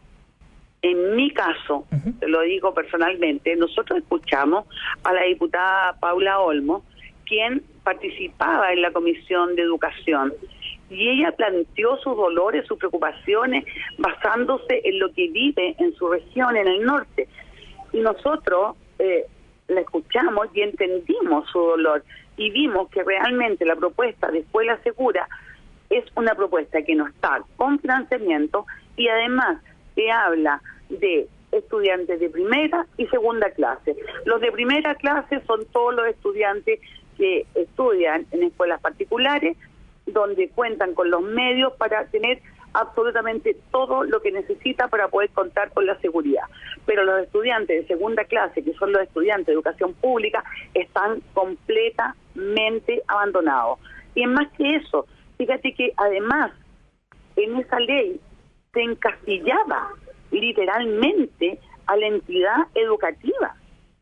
en mi caso, uh-huh. te lo digo personalmente, nosotros escuchamos a la diputada Paula Olmo, quien participaba en la Comisión de Educación, y ella planteó sus dolores, sus preocupaciones, basándose en lo que vive en su región, en el norte. Y nosotros eh, la escuchamos y entendimos su dolor, y vimos que realmente la propuesta de Escuela Segura es una propuesta que no está con financiamiento, y además se habla de estudiantes de primera y segunda clase. Los de primera clase son todos los estudiantes que estudian en escuelas particulares, donde cuentan con los medios para tener absolutamente todo lo que necesita para poder contar con la seguridad. Pero los estudiantes de segunda clase, que son los estudiantes de educación pública, están completamente abandonados. Y es más que eso, Fíjate que además en esa ley se encasillaba literalmente a la entidad educativa,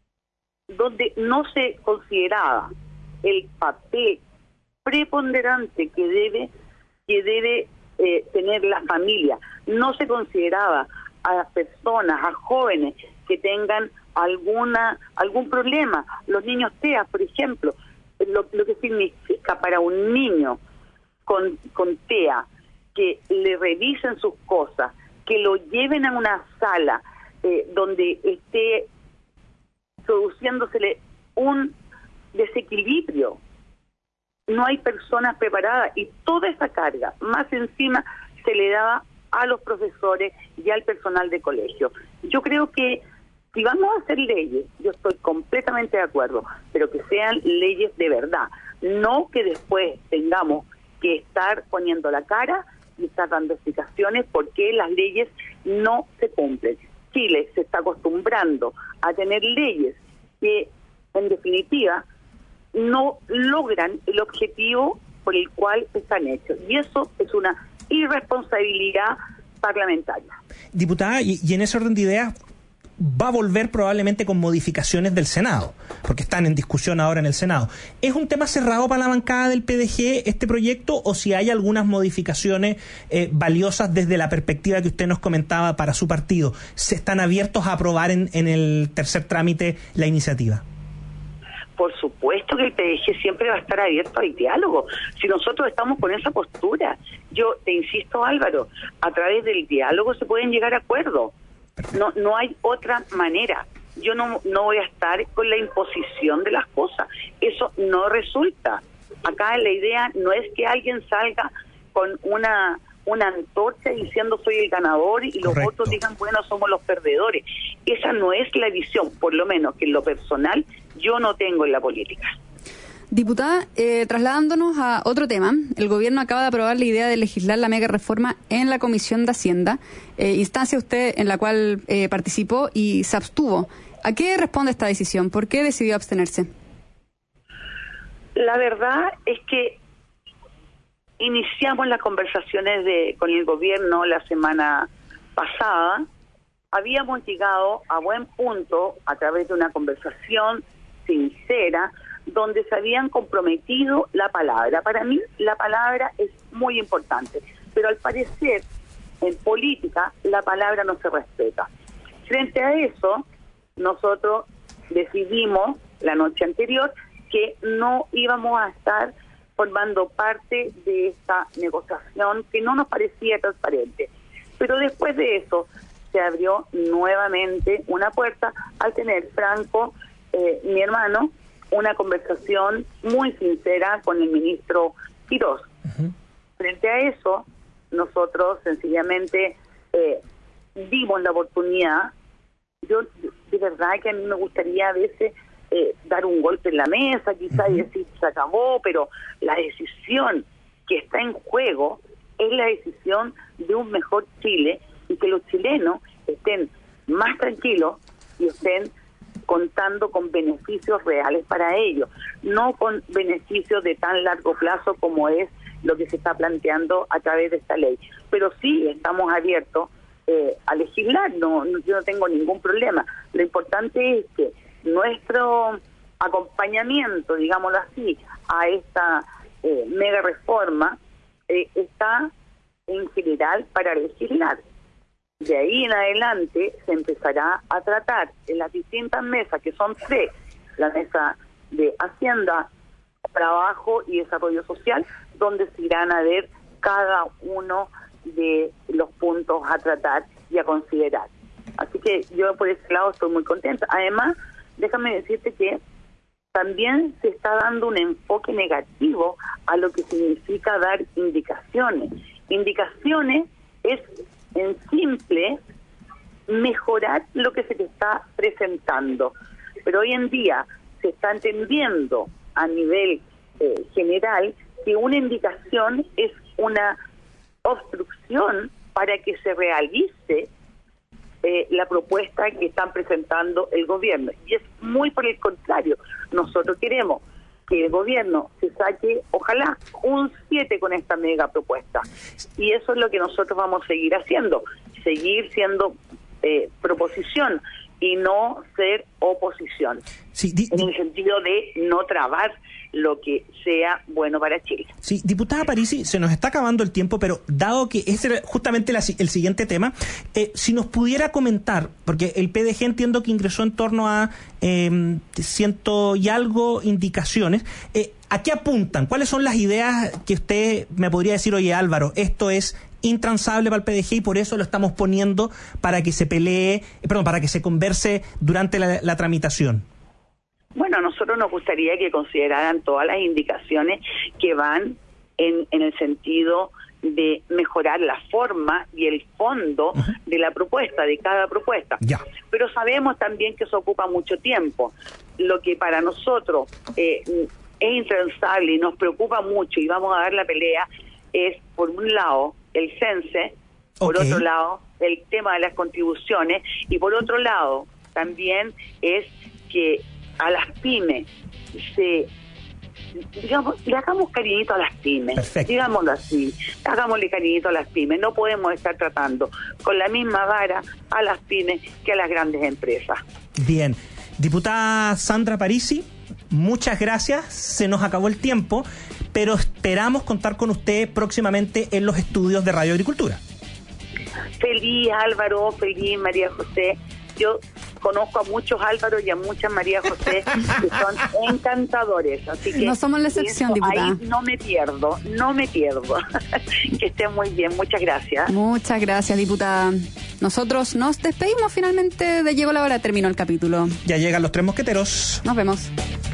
donde no se consideraba el papel preponderante que debe que debe eh, tener la familia, no se consideraba a las personas, a jóvenes que tengan alguna algún problema, los niños T E A, por ejemplo, lo, lo que significa para un niño con, con T E A que le revisen sus cosas, que lo lleven a una sala eh, donde esté produciéndosele un desequilibrio. No hay personas preparadas y toda esa carga, más encima, se le daba a los profesores y al personal de colegio. Yo creo que si vamos a hacer leyes, yo estoy completamente de acuerdo, pero que sean leyes de verdad, no que después tengamos que estar poniendo la cara y estar dando explicaciones porque las leyes no se cumplen. Chile se está acostumbrando a tener leyes que, en definitiva, no logran el objetivo por el cual están hechos. Y eso es una irresponsabilidad parlamentaria. Diputada, y, y en ese orden de ideas, va a volver probablemente con modificaciones del Senado, porque están en discusión ahora en el Senado. ¿Es un tema cerrado para la bancada del P D G este proyecto, o si hay algunas modificaciones eh, valiosas desde la perspectiva que usted nos comentaba para su partido, se están abiertos a aprobar en, en el tercer trámite la iniciativa? Por supuesto que el P D G siempre va a estar abierto al diálogo. Si nosotros estamos con esa postura, yo te insisto, Álvaro, a través del diálogo se pueden llegar a acuerdos. No, no hay otra manera. Yo no, no voy a estar con la imposición de las cosas. Eso no resulta. Acá la idea no es que alguien salga con una una antorcha diciendo soy el ganador y los Correcto. Otros digan, bueno, somos los perdedores. Esa no es la visión, por lo menos que en lo personal yo no tengo en la política. Diputada, eh, trasladándonos a otro tema, el gobierno acaba de aprobar la idea de legislar la mega reforma en la Comisión de Hacienda, eh, instancia usted en la cual eh, participó y se abstuvo. ¿A qué responde esta decisión? ¿Por qué decidió abstenerse? La verdad es que iniciamos las conversaciones de con el gobierno la semana pasada. Habíamos llegado a buen punto a través de una conversación sincera donde se habían comprometido la palabra. Para mí la palabra es muy importante, pero al parecer en política la palabra no se respeta. Frente a eso, nosotros decidimos la noche anterior que no íbamos a estar formando parte de esta negociación que no nos parecía transparente. Pero después de eso se abrió nuevamente una puerta al tener Franco, eh, mi hermano, una conversación muy sincera con el ministro Quirós. Uh-huh. Frente a eso, nosotros sencillamente eh, dimos la oportunidad. Yo de verdad que a mí me gustaría a veces eh, dar un golpe en la mesa, quizás, uh-huh. y decir se acabó, pero la decisión que está en juego es la decisión de un mejor Chile y que los chilenos estén más tranquilos y estén contando con beneficios reales para ellos, no con beneficios de tan largo plazo como es lo que se está planteando a través de esta ley. Pero sí estamos abiertos eh, a legislar, no, no, yo no tengo ningún problema. Lo importante es que nuestro acompañamiento, digámoslo así, a esta eh, mega reforma eh, está en general para legislar. De ahí en adelante se empezará a tratar en las distintas mesas, que son tres, la mesa de Hacienda, Trabajo y Desarrollo Social, donde se irán a ver cada uno de los puntos a tratar y a considerar. Así que yo por ese lado estoy muy contenta. Además, déjame decirte que también se está dando un enfoque negativo a lo que significa dar indicaciones. Indicaciones es en simple mejorar lo que se te está presentando, pero hoy en día se está entendiendo a nivel eh, general que una indicación es una obstrucción para que se realice eh, la propuesta que están presentando el gobierno, y es muy por el contrario. Nosotros queremos que el gobierno se saque, ojalá, un siete con esta mega propuesta. Y eso es lo que nosotros vamos a seguir haciendo, seguir siendo eh, proposición y no ser oposición, sí, di, en el sentido de no trabar lo que sea bueno para Chile. Sí, diputada Parisi, se nos está acabando el tiempo, pero dado que ese es justamente la, el siguiente tema, eh, si nos pudiera comentar, porque el P D G entiendo que ingresó en torno a eh, ciento y algo indicaciones, eh, ¿a qué apuntan? ¿Cuáles son las ideas que usted me podría decir, oye Álvaro, esto es intransable para el P D G y por eso lo estamos poniendo para que se pelee, eh, perdón, para que se converse durante la, la tramitación? Bueno, a nosotros nos gustaría que consideraran todas las indicaciones que van en, en el sentido de mejorar la forma y el fondo uh-huh. de la propuesta, de cada propuesta. Ya. Pero sabemos también que eso ocupa mucho tiempo. Lo que para nosotros eh, es intransable y nos preocupa mucho y vamos a dar la pelea es, por un lado, el cense, por okay. otro lado, el tema de las contribuciones y por otro lado, también es que a las pymes se digamos, le hagamos cariñito a las pymes. Perfecto. Digámoslo así, hagámosle cariñito a las pymes. No podemos estar tratando con la misma vara a las pymes que a las grandes empresas. Bien, diputada Sandra Parisi, muchas gracias, se nos acabó el tiempo, pero esperamos contar con usted próximamente en los estudios de Radio Agricultura. Feliz Álvaro, feliz María José. Yo conozco a muchos Álvaro y a muchas María José que son encantadores, así que no somos la excepción, eso, diputada. Ahí no me pierdo, no me pierdo. Que estén muy bien, muchas gracias. Muchas gracias, diputada. Nosotros nos despedimos finalmente de Llegó la Hora, terminó el capítulo. Ya llegan los tres mosqueteros. Nos vemos.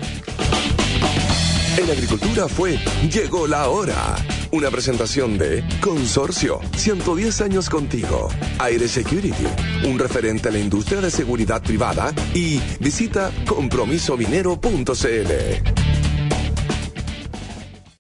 En Agricultura fue Llegó la Hora. Una presentación de Consorcio, ciento diez años contigo. Aire Security, un referente a la industria de seguridad privada. Y visita compromiso minero punto c l.